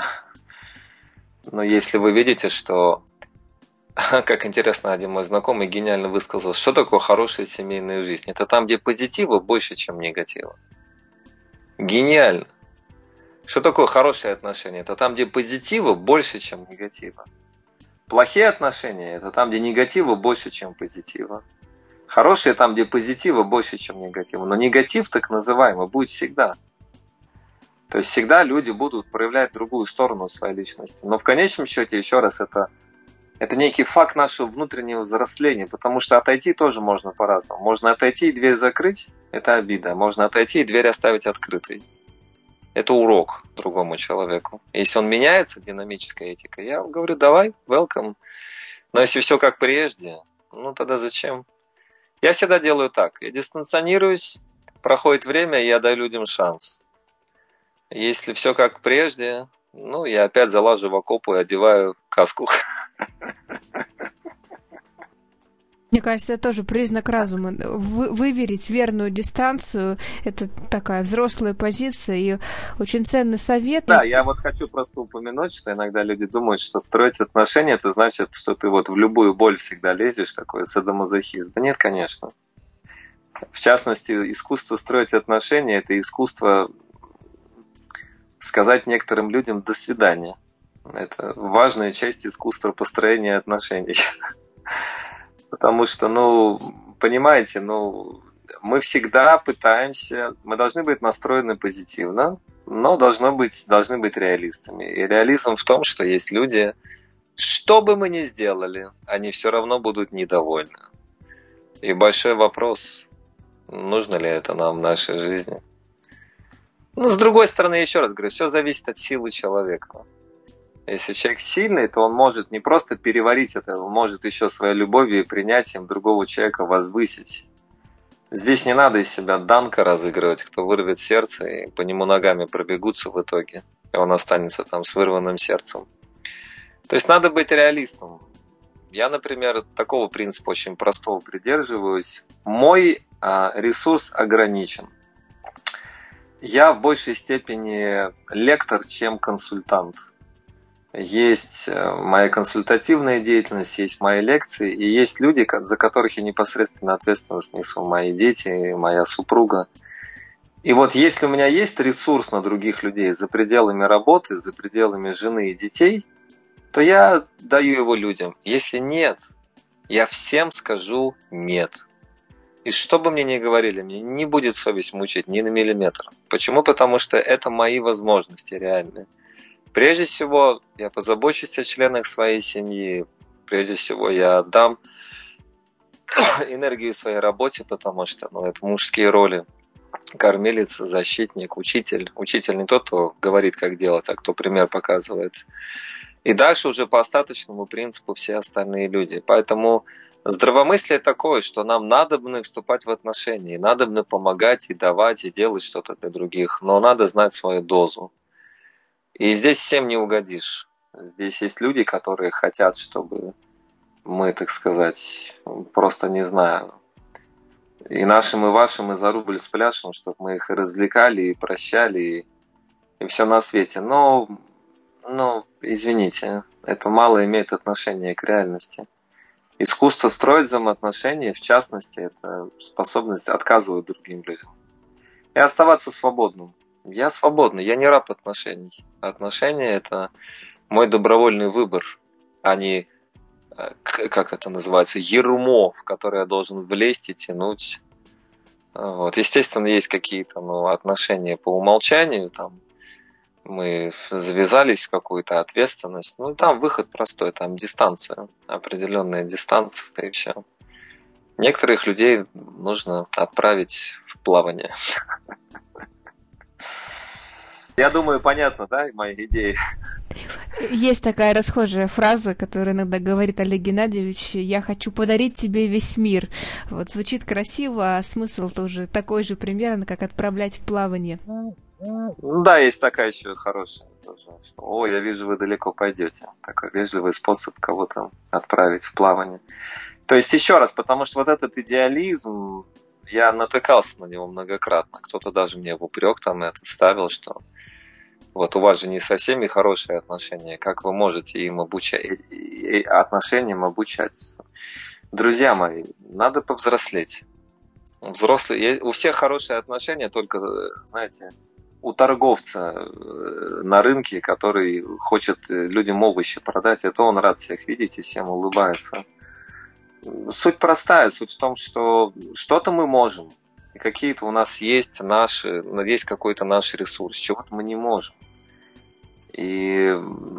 Но если вы видите, что, как интересно, один мой знакомый гениально высказал, что такое хорошая семейная жизнь? Это там, где позитива больше, чем негатива. Гениально. Что такое хорошие отношения? Это там, где позитива больше, чем негатива. Плохие отношения – это там, где негатива больше, чем позитива. Хорошие там, где позитива больше, чем негатива. Но негатив, так называемый, будет всегда. То есть всегда люди будут проявлять другую сторону своей личности. Но в конечном счете, еще раз, это некий факт нашего внутреннего взросления, потому что отойти тоже можно по-разному. Можно отойти и дверь закрыть – это обида. Можно отойти и дверь оставить открытой. Это урок другому человеку. Если он меняется, динамическая этика, я говорю, давай, welcome. Но если все как прежде, тогда зачем? Я всегда делаю так. Я дистанционируюсь, проходит время, и я даю людям шанс. Если все как прежде, я опять залажу в окоп и одеваю каску. Мне кажется, это тоже признак разума. Выверить верную дистанцию – это такая взрослая позиция и очень ценный совет. Да, я вот хочу просто упомянуть, что иногда люди думают, что строить отношения – это значит, что ты вот в любую боль всегда лезешь, такой садомазохист. Да нет, конечно. В частности, искусство строить отношения – это искусство сказать некоторым людям «до свидания». Это важная часть искусства построения отношений. Потому что, понимаете, мы всегда пытаемся, мы должны быть настроены позитивно, но должны быть реалистами. И реализм в том, что есть люди, что бы мы ни сделали, они все равно будут недовольны. И большой вопрос, нужно ли это нам в нашей жизни. С другой стороны, еще раз говорю, все зависит от силы человека. Если человек сильный, то он может не просто переварить это, он может еще своей любовью и принятием другого человека возвысить Здесь не надо из себя Данка разыгрывать, кто вырвет сердце и по нему ногами пробегутся в итоге, и он останется там с вырванным сердцем. То есть надо быть реалистом. Я, например, такого принципа очень простого придерживаюсь. Мой ресурс ограничен. Я в большей степени лектор, чем консультант. Есть моя консультативная деятельность, есть мои лекции, и есть люди, за которых я непосредственно ответственность несу, мои дети, моя супруга. И вот если у меня есть ресурс на других людей за пределами работы, за пределами жены и детей, то я даю его людям. Если нет, я всем скажу нет. И что бы мне ни говорили, мне не будет совесть мучить ни на миллиметр. Почему? Потому что это мои возможности реальные. Прежде всего, я позабочусь о членах своей семьи. Прежде всего, я отдам энергию своей работе, потому что это мужские роли. Кормилица, защитник, учитель. Учитель не тот, кто говорит, как делать, а кто пример показывает. И дальше уже по остаточному принципу все остальные люди. Поэтому здравомыслие такое, что нам надобно вступать в отношения, надобно помогать и давать, и делать что-то для других. Но надо знать свою дозу. И здесь всем не угодишь. Здесь есть люди, которые хотят, чтобы мы, так сказать, просто не знаю, и нашим, и вашим, и за рубль с пляшем, чтобы мы их и развлекали, и прощали, и все на свете. Но, извините, это мало имеет отношение к реальности. Искусство строить взаимоотношения, в частности, это способность отказывать другим людям. И оставаться свободным. Я свободный, я не раб отношений. Отношения – это мой добровольный выбор, а не, как это называется, ермо, в которое я должен влезть и тянуть. Вот. Естественно, есть какие-то отношения по умолчанию, там мы завязались в какую-то ответственность. Там выход простой, там дистанция, определенная дистанция, и все. Некоторых людей нужно отправить в плавание. Я думаю, понятно, да, мои идеи? Есть такая расхожая фраза, которую иногда говорит Олег Геннадьевич: «Я хочу подарить тебе весь мир». Вот звучит красиво, а смысл тоже такой же примерно, как отправлять в плавание. Да, есть такая еще хорошая тоже, что я вижу, вы далеко пойдете. Такой вежливый способ кого-то отправить в плавание. То есть еще раз, потому что вот этот идеализм, я натыкался на него многократно. Кто-то даже мне в упрек там это ставил, что вот у вас же не со всеми хорошие отношения, как вы можете им отношениям обучать? Друзья мои, надо повзрослеть. Взрослые, у всех хорошие отношения, только, знаете, у торговца на рынке, который хочет людям овощи продать, это он рад всех видеть и всем улыбается. Суть простая, суть в том, что что-то мы можем, и какие-то у нас есть какой-то наш ресурс, чего-то мы не можем. И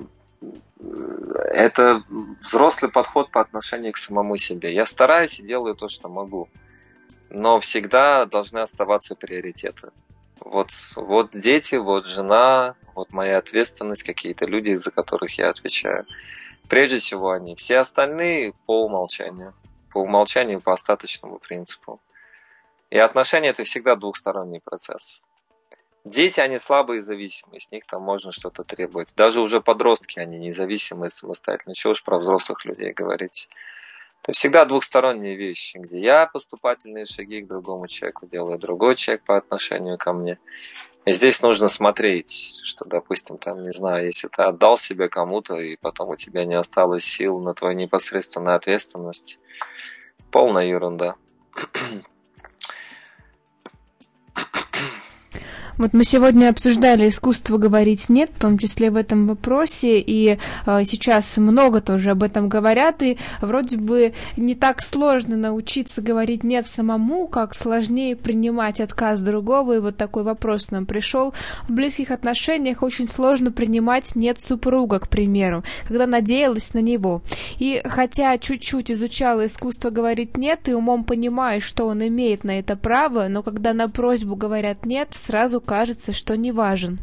это взрослый подход по отношению к самому себе. Я стараюсь и делаю то, что могу, но всегда должны оставаться приоритеты. Вот дети, вот жена, вот моя ответственность, какие-то люди, за которых я отвечаю. Прежде всего они. Все остальные по умолчанию. По умолчанию, по остаточному принципу. И отношения – это всегда двухсторонний процесс. Дети, они слабые и зависимые, с них там можно что-то требовать. Даже уже подростки, они независимые, самостоятельные. Чего уж про взрослых людей говорить. Это всегда двухсторонние вещи, где я поступательные шаги к другому человеку делаю, другой человек по отношению ко мне. И здесь нужно смотреть, что, допустим, там, не знаю, если ты отдал себе кому-то, и потом у тебя не осталось сил на твою непосредственную ответственность, полная ерунда. Вот мы сегодня обсуждали искусство говорить «нет», в том числе в этом вопросе, и сейчас много тоже об этом говорят, и вроде бы не так сложно научиться говорить «нет» самому, как сложнее принимать отказ другого, и вот такой вопрос нам пришел. В близких отношениях очень сложно принимать «нет» супруга, к примеру, когда надеялась на него. И хотя чуть-чуть изучала искусство говорить «нет», и умом понимаю, что он имеет на это право, но когда на просьбу говорят «нет», сразу кажется, что не важен.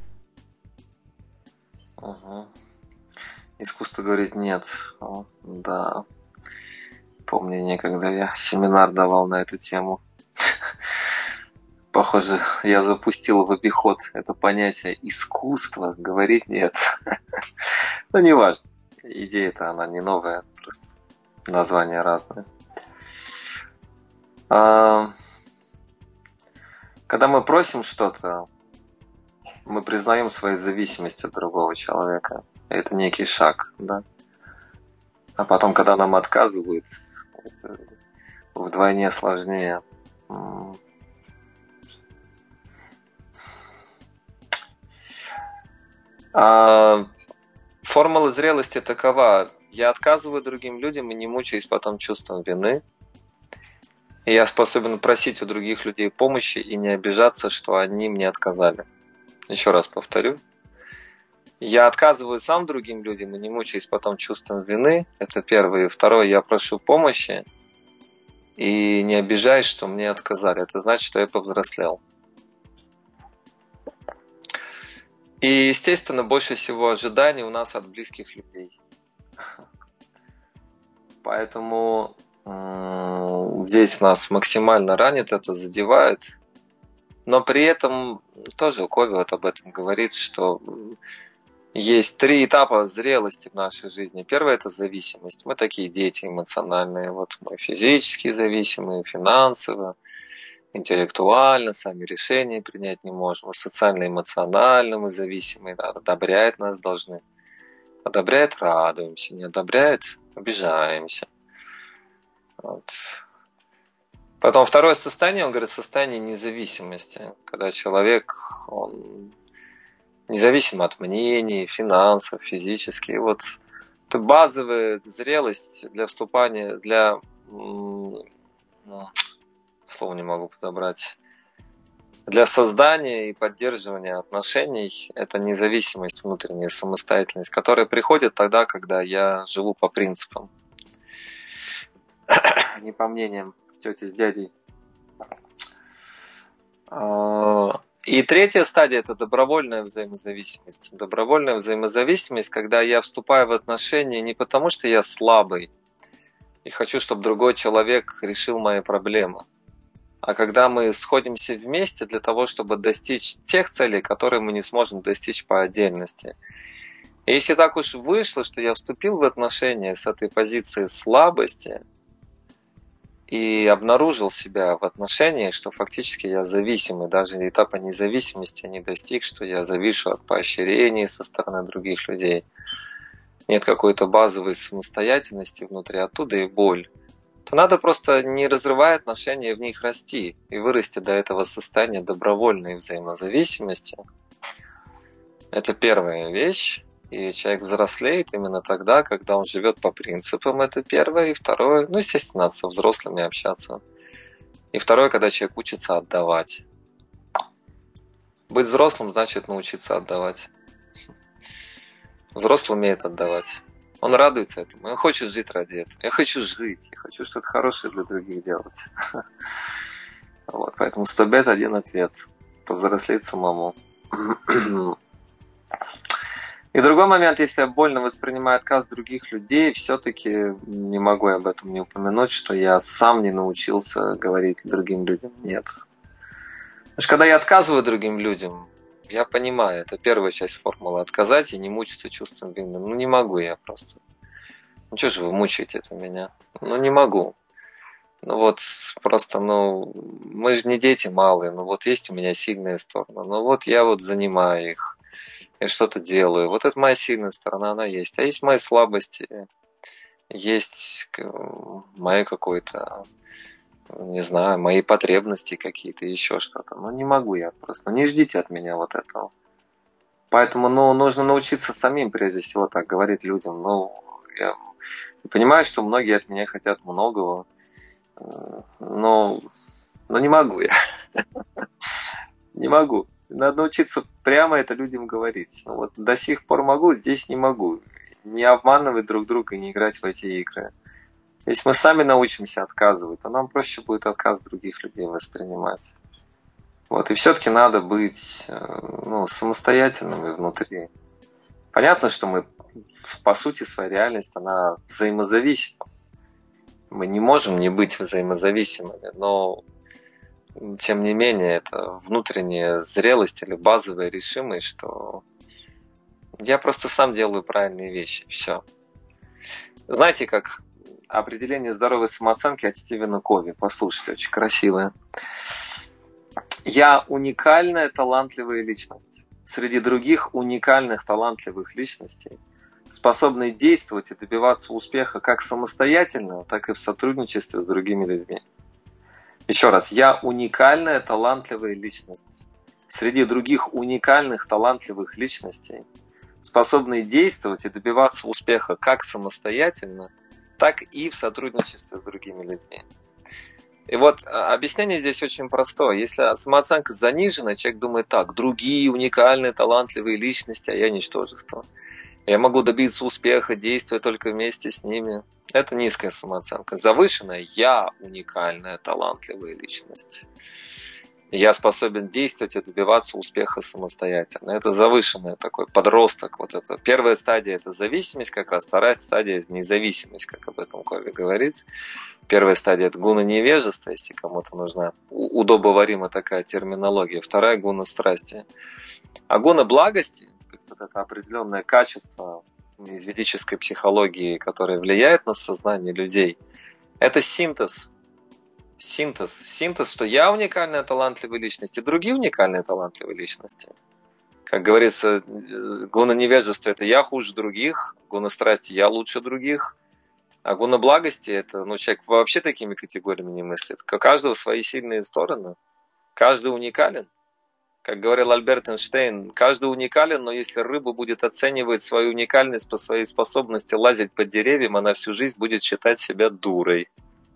Угу. Искусство говорить нет. Да. Помню, некогда я семинар давал на эту тему. Похоже, я запустил в обиход это понятие искусства. Говорить нет. Ну, неважно. Идея-то она не новая, просто названия разные. Когда мы просим что-то, мы признаем свою зависимость от другого человека. Это некий шаг, да? А потом, когда нам отказывают, это вдвойне сложнее. Формула зрелости такова. Я отказываю другим людям и не мучаюсь потом чувством вины. И я способен просить у других людей помощи и не обижаться, что они мне отказали. Еще раз повторю. Я отказываю сам другим людям и не мучаюсь потом чувством вины. Это первое. И второе, я прошу помощи и не обижаюсь, что мне отказали. Это значит, что я повзрослел. И, естественно, больше всего ожиданий у нас от близких людей. Поэтому здесь нас максимально ранит, это задевает. Но при этом тоже Кови вот об этом говорит, что есть 3 этапа зрелости в нашей жизни. Первое – это зависимость. Мы такие дети эмоциональные. Вот мы физически зависимые, финансово, интеллектуально, сами решения принять не можем. Социально-эмоционально мы зависимые. Одобряют нас должны. Одобряет – радуемся. Не одобряет – обижаемся. Вот. Потом второе состояние, он говорит, состояние независимости. Когда человек, он независим от мнений, финансов, физически. И вот это базовая зрелость для вступания, для... Слово не могу подобрать. Для создания и поддерживания отношений это независимость, внутренняя самостоятельность, которая приходит тогда, когда я живу по принципам. Не по мнениям тети с дядей. И третья стадия – это добровольная взаимозависимость. Добровольная взаимозависимость, когда я вступаю в отношения не потому, что я слабый и хочу, чтобы другой человек решил мои проблемы, а когда мы сходимся вместе для того, чтобы достичь тех целей, которые мы не сможем достичь по отдельности. И если так уж вышло, что я вступил в отношения с этой позиции слабости и обнаружил себя в отношениях, что фактически я зависимый, даже этапа независимости не достиг, что я завишу от поощрений со стороны других людей. Нет какой-то базовой самостоятельности внутри, оттуда и боль. То надо просто, не разрывая отношения, в них расти и вырасти до этого состояния добровольной взаимозависимости. Это первая вещь. И человек взрослеет именно тогда, когда он живет по принципам. Это первое. И второе, естественно, надо со взрослыми общаться. И второе, когда человек учится отдавать. Быть взрослым значит научиться отдавать. Взрослый умеет отдавать. Он радуется этому. Он хочет жить ради этого. Я хочу жить. Я хочу что-то хорошее для других делать. Вот, поэтому 100 бед, 1 ответ. Повзрослеть самому. И другой момент, если я больно воспринимаю отказ других людей, все-таки не могу об этом не упомянуть, что я сам не научился говорить другим людям «нет». Потому что когда я отказываю другим людям, я понимаю, это первая часть формулы, отказать и не мучиться чувством вины. Не могу я просто. Что же вы мучаете это меня? Не могу. Просто, мы же не дети малые, есть у меня сильные стороны. Я занимаю их. Я что-то делаю. Это моя сильная сторона, она есть. А есть мои слабости, есть мои какой-то, не знаю, мои потребности какие-то, еще что-то. Не могу я просто. Не ждите от меня этого. Поэтому, нужно научиться самим, прежде всего, так говорить людям. Я понимаю, что многие от меня хотят многого, но не могу я. Не могу. Надо научиться прямо это людям говорить. До сих пор могу, здесь не могу. Не обманывать друг друга и не играть в эти игры. Если мы сами научимся отказывать, то нам проще будет отказ других людей воспринимать. И все-таки надо быть самостоятельными внутри. Понятно, что мы, по сути, своя реальность, она взаимозависима. Мы не можем не быть взаимозависимыми, но тем не менее, это внутренняя зрелость или базовая решимость, что я просто сам делаю правильные вещи. Все. Знаете, как определение здоровой самооценки от Стивена Кови? Послушайте, очень красивое. Я уникальная, талантливая личность. Среди других уникальных, талантливых личностей, способной действовать и добиваться успеха как самостоятельно, так и в сотрудничестве с другими людьми. Еще раз, я уникальная, талантливая личность. Среди других уникальных, талантливых личностей, способные действовать и добиваться успеха как самостоятельно, так и в сотрудничестве с другими людьми. И вот объяснение здесь очень простое. Если самооценка занижена, человек думает так: другие уникальные, талантливые личности, а я ничтожество. Я могу добиться успеха, действуя только вместе с ними. Это низкая самооценка. Завышенная: я уникальная, талантливая личность. Я способен действовать и добиваться успеха самостоятельно. Это завышенный такой подросток. Вот это. Первая стадия – это зависимость как раз. Вторая стадия – независимость, как об этом Кови говорит. Первая стадия – это гуна невежества, если кому-то нужна удобоварима такая терминология. Вторая – гуна страсти. А гуна благости, то есть вот это определенное качество из ведической психологии, которое влияет на сознание людей, это синтез. Синтез, что я уникальная, талантливая личность, и другие уникальные, талантливые личности. Как говорится, гуна невежества – это я хуже других, гуна страсти – я лучше других, а гуна благости – это, человек вообще такими категориями не мыслит. У каждого свои сильные стороны, каждый уникален. Как говорил Альберт Эйнштейн, каждый уникален, но если рыба будет оценивать свою уникальность по своей способности лазить по деревьям, она всю жизнь будет считать себя дурой.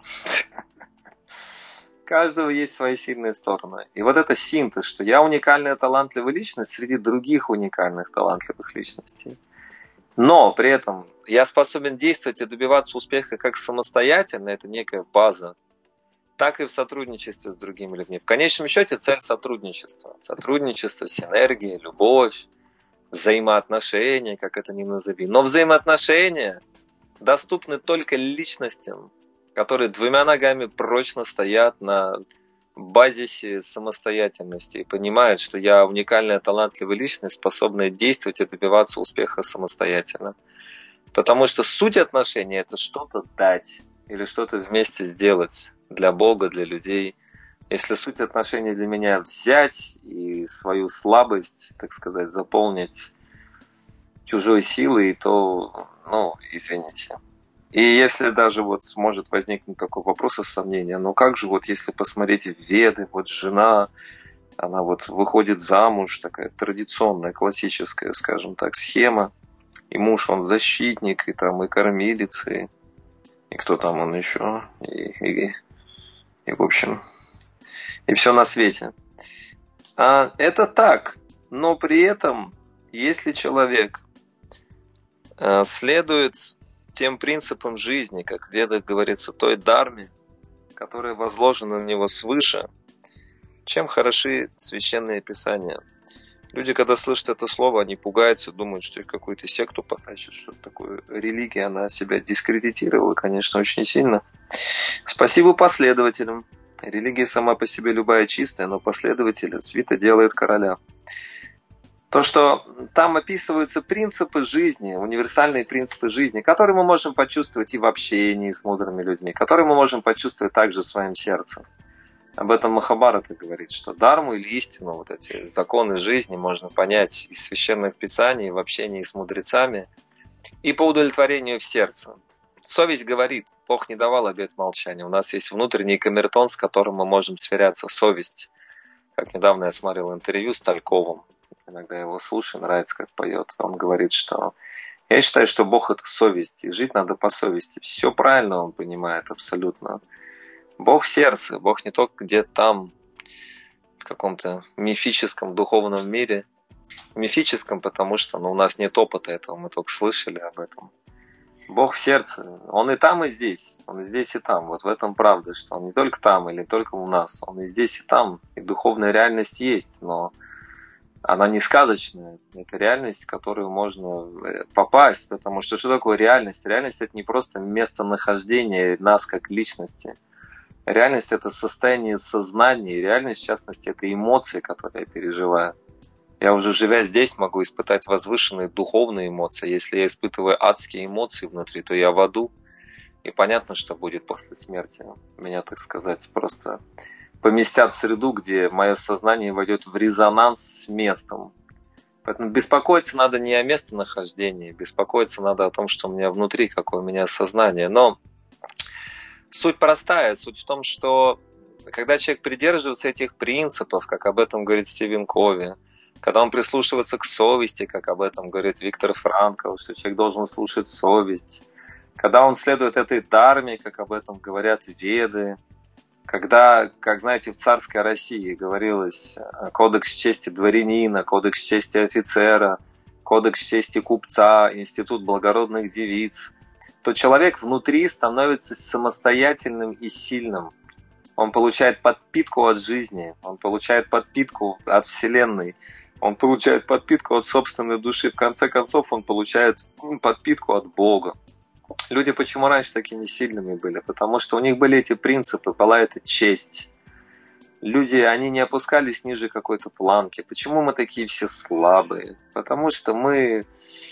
У каждого есть свои сильные стороны. И вот это синтез, что я уникальная, талантливая личность среди других уникальных, талантливых личностей. Но при этом я способен действовать и добиваться успеха как самостоятельно, это некая база, так и в сотрудничестве с другими людьми. В конечном счете цель сотрудничества. Сотрудничество, синергия, любовь, взаимоотношения, как это ни назови. Но взаимоотношения доступны только личностям, которые двумя ногами прочно стоят на базисе самостоятельности и понимают, что я уникальная, талантливая личность, способная действовать и добиваться успеха самостоятельно. Потому что суть отношений – это что-то дать или что-то вместе сделать для Бога, для людей. Если суть отношений для меня взять и свою слабость, так сказать, заполнить чужой силой, то, извините. И если даже может возникнуть такой вопрос и сомнение, как же если посмотреть в Веды, жена, она выходит замуж, такая традиционная, классическая, скажем так, схема, и муж, он защитник, и кормилица, и кто там он еще, и в общем, и все на свете. Это так, но при этом, если человек следует тем принципам жизни, как в Ведах говорится, той дхарме, которая возложена на него свыше, чем хороши священные писания. Люди, когда слышат это слово, они пугаются, думают, что их какую-то секту потащат, что-то такое. Религия, она себя дискредитировала, конечно, очень сильно. Спасибо последователям. Религия сама по себе любая чистая, но последователь свито делает короля. То, что там описываются принципы жизни, универсальные принципы жизни, которые мы можем почувствовать и в общении с мудрыми людьми, которые мы можем почувствовать также в своем сердце. Об этом Махабхарата говорит, что дхарму или истину, эти законы жизни можно понять из священных писаний, в общении с мудрецами и по удовлетворению в сердце. Совесть говорит, Бог не давал обет молчания. У нас есть внутренний камертон, с которым мы можем сверяться. Совесть. Как недавно я смотрел интервью с Тальковым. Иногда я его слушаю, нравится, как поет. Он говорит, что я считаю, что Бог – это совесть, и жить надо по совести. Все правильно он понимает абсолютно. Бог в сердце, Бог не только где-то там, в каком-то мифическом духовном мире. Мифическом, потому что у нас нет опыта этого, мы только слышали об этом. Бог в сердце, Он и там, и здесь. Он и здесь, и там. В этом правда, что Он не только там или только у нас. Он и здесь, и там. И духовная реальность есть, но она не сказочная. Это реальность, в которую можно попасть. Потому что такое реальность? Реальность – это не просто местонахождение нас как личности. Реальность – это состояние сознания, и реальность, в частности, это эмоции, которые я переживаю. Я уже, живя здесь, могу испытать возвышенные духовные эмоции. Если я испытываю адские эмоции внутри, то я в аду. И понятно, что будет после смерти. Меня, так сказать, просто поместят в среду, где мое сознание войдет в резонанс с местом. Поэтому беспокоиться надо не о местонахождении, беспокоиться надо о том, что у меня внутри, какое у меня сознание. Но суть простая. Суть в том, что когда человек придерживается этих принципов, как об этом говорит Стивен Кови, когда он прислушивается к совести, как об этом говорит Виктор Франкл, что человек должен слушать совесть, когда он следует этой дарме, как об этом говорят Веды, когда, как знаете, в царской России говорилось кодекс чести дворянина, кодекс чести офицера, кодекс чести купца, институт благородных девиц, то человек внутри становится самостоятельным и сильным. Он получает подпитку от жизни, он получает подпитку от Вселенной, он получает подпитку от собственной души. В конце концов, он получает подпитку от Бога. Люди почему раньше такими сильными были? Потому что у них были эти принципы, была эта честь. Люди, они не опускались ниже какой-то планки. Почему мы такие все слабые? Потому что мы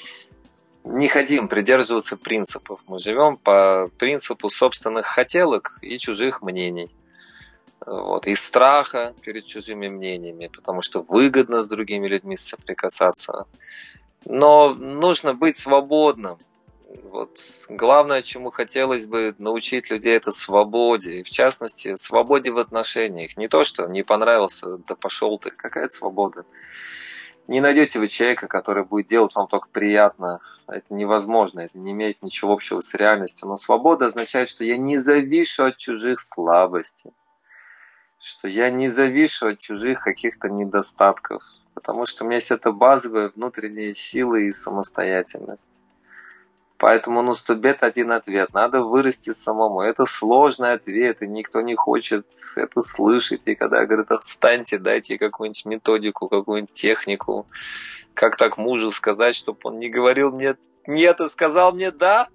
не хотим придерживаться принципов. Мы живем по принципу собственных хотелок и чужих мнений. Вот, из страха перед чужими мнениями, потому что выгодно с другими людьми соприкасаться. Но нужно быть свободным. Вот. Главное, чему хотелось бы научить людей, это свободе. И в частности, свободе в отношениях. Не то, что не понравился, да пошел ты. Какая свобода? Не найдете вы человека, который будет делать вам только приятно. Это невозможно, это не имеет ничего общего с реальностью. Но свобода означает, что я не завишу от чужих слабостей, что я не завишу от чужих каких-то недостатков, потому что у меня есть эта базовая внутренняя сила и самостоятельность. Поэтому на 100 бед один ответ. Надо вырасти самому. Это сложный ответ, и никто не хочет это слышать. И когда говорят, отстаньте, дайте какую-нибудь методику, какую-нибудь технику, как так мужу сказать, чтобы он не говорил мне «нет», а сказал мне «да».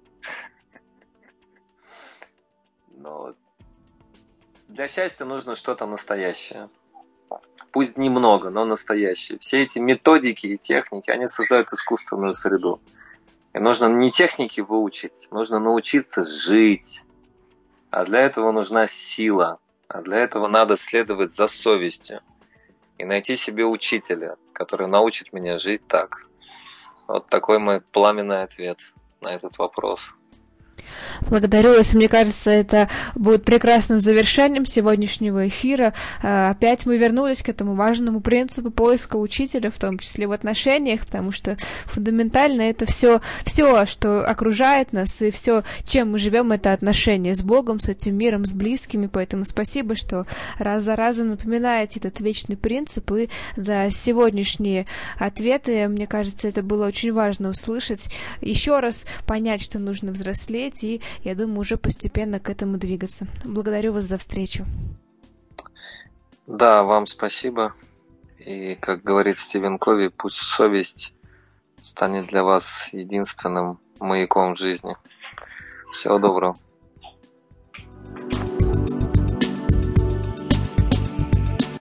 Но для счастья нужно что-то настоящее. Пусть немного, но настоящее. Все эти методики и техники, они создают искусственную среду. И нужно не техники выучить, нужно научиться жить. А для этого нужна сила. А для этого надо следовать за совестью. И найти себе учителя, который научит меня жить так. Вот такой мой пламенный ответ на этот вопрос. Благодарю вас. Мне кажется, это будет прекрасным завершением сегодняшнего эфира. Опять мы вернулись к этому важному принципу поиска учителя, в том числе в отношениях, потому что фундаментально это все, что окружает нас, и все, чем мы живем, это отношения с Богом, с этим миром, с близкими. Поэтому спасибо, что раз за разом напоминаете этот вечный принцип, и за сегодняшние ответы. Мне кажется, это было очень важно услышать, еще раз понять, что нужно взрослеть, и, я думаю, уже постепенно к этому двигаться. Благодарю вас за встречу. Да, вам спасибо. И, как говорит Стивен Кови, пусть совесть станет для вас единственным маяком в жизни. Всего доброго.